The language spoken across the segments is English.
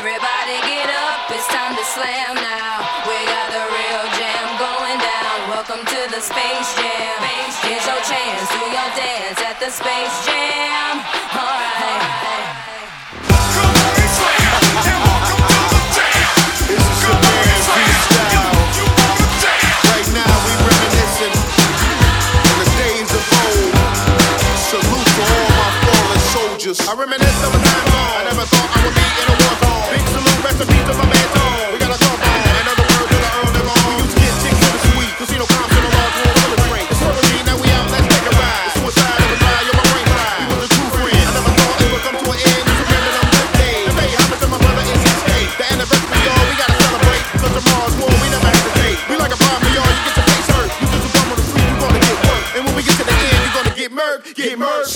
Everybody get up, it's time to slam now. We got the real jam going down. Welcome to the Space Jam. Here's your chance, do your dance at the Space Jam. Alright. I reminisce of a time gone. I never thought I would be in a war zone. Big salute, recipe to my man Tone. We got a talk on. In other words, to the Earl never on. We used to get chicks in the suite. Casino comps in the large room full of drink. It's hurricane, now we out, let's take a ride. It's suicide of a lie, you're my brain fried. We was a true friend. I never thought it would come to an end. It's a random good day. Hey, how much of my brother is his state? The anniversary, y'all, we gotta celebrate. Cause tomorrow's war, we never hesitate. We like a problem, y'all, you get your face hurt. You just a bum on the street, you gonna get work. And when we get to the end, you're gonna get murked. Get murked.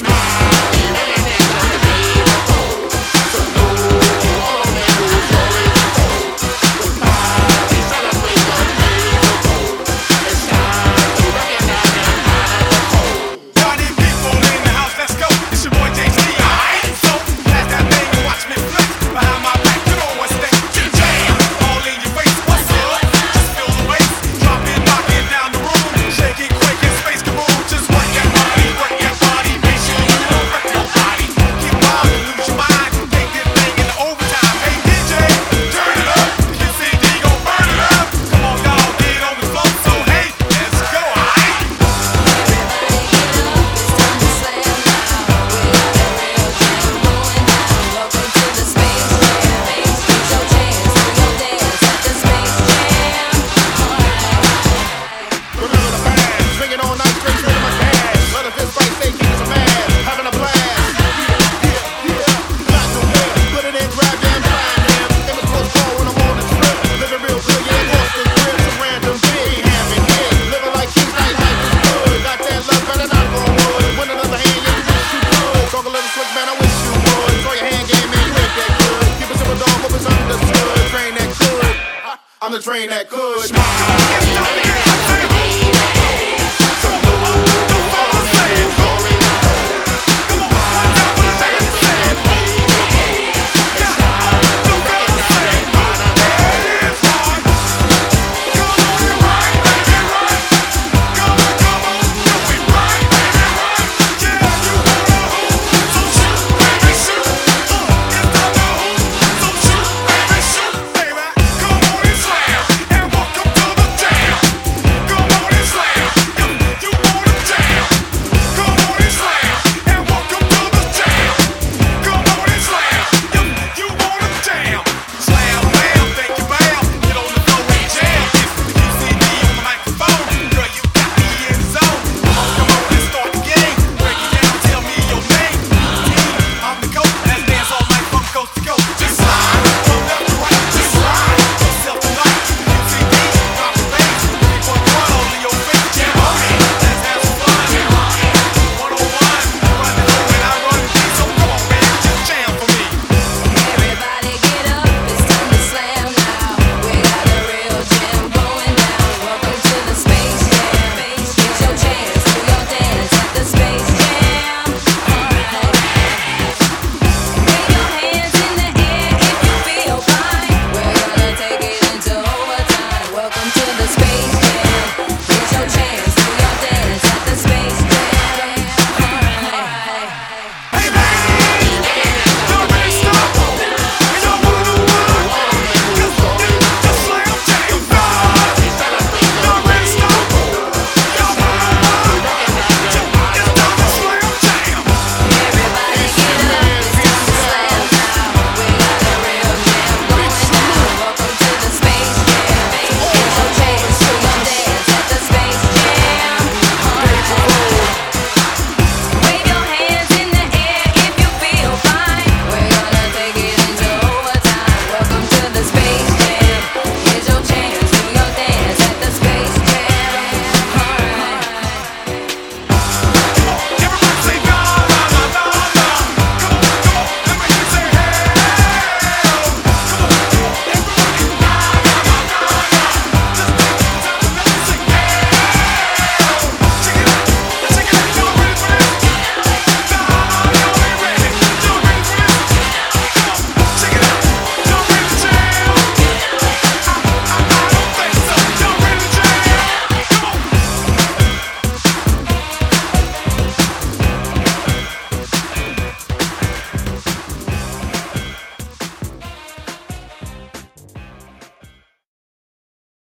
I'm the train that could.